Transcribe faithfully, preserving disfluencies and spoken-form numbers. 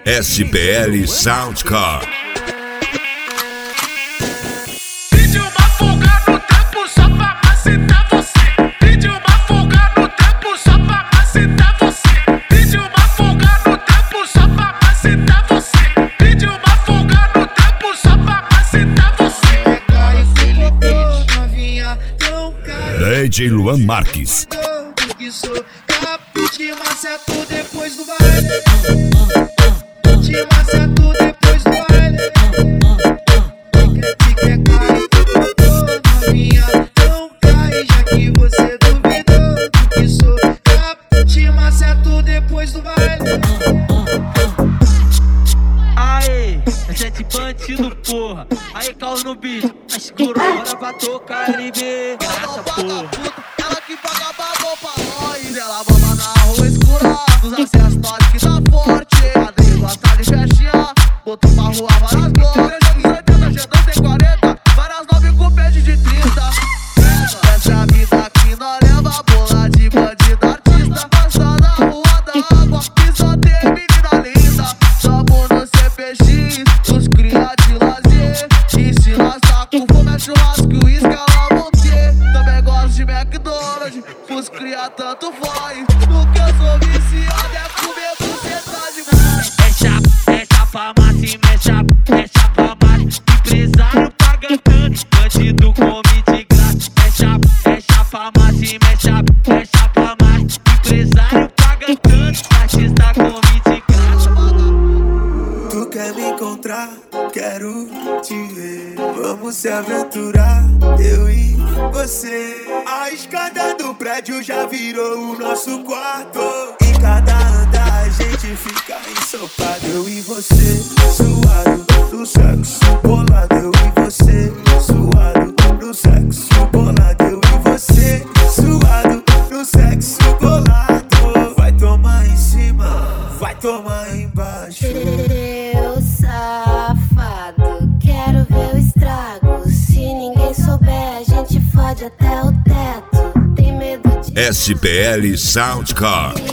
S P L Soundcar. Pedi uma folga no tempo só pra macetar você. Pedi uma folga no tempo só pra macetar você. Pedi uma folga no tempo só pra macetar você. Pedi uma folga no tempo só pra macetar você. D J Luan Marques. Que sou capo de maceto depois do baile. De maceto depois do baile. Que quer cair, tô novinha, não cai, já que você duvidou. Que sou capo de maceto depois do baile. Aê, é sete bandido, porra. Aí, caos no beat, a escuro, bora pra tocar L B. Graça, porra. Ela que paga babou pra nós. Ela baba na rua escura, nos acessos que tá forte. Padrinho gosta de festinha, botou pra rua várias glórias. Jogues oitenta, G dois tem quarenta, várias nove com pede de trinta. Essa é a vida que nós leva, bola de bandido artista. Passa na rua da água, que só tem menina linda. Tamo no C P X, os cria de lazer. E se nós tá com fome é churrasco e uísque, ela vão ter. Também gosto de McDonald's, os cria tanto faz. No que eu sou viciado é comer buceta demais. É chapa, é chapa massa, é chapa, é chapa massa. Empresário paga tanto, bandido come de graça. É chapa, é chapa massa, é chapa, é chapa massa. Empresário paga tanto, artista come de graça. Tu quer me encontrar? Quero te ver. Vamos se aventurar, eu e você. A escada do prédio já virou o nosso quarto. Em cada andar a gente fica ensopado. Eu e você, suado no sexo bolado. Eu e você, suado no sexo bolado. Eu e você, suado no sexo bolado. Vai tomar em cima, vai tomar embaixo. Meu safado, quero ver o estrago. Se ninguém souber, a gente fode até o teto. Tem medo de S P L Soundcar.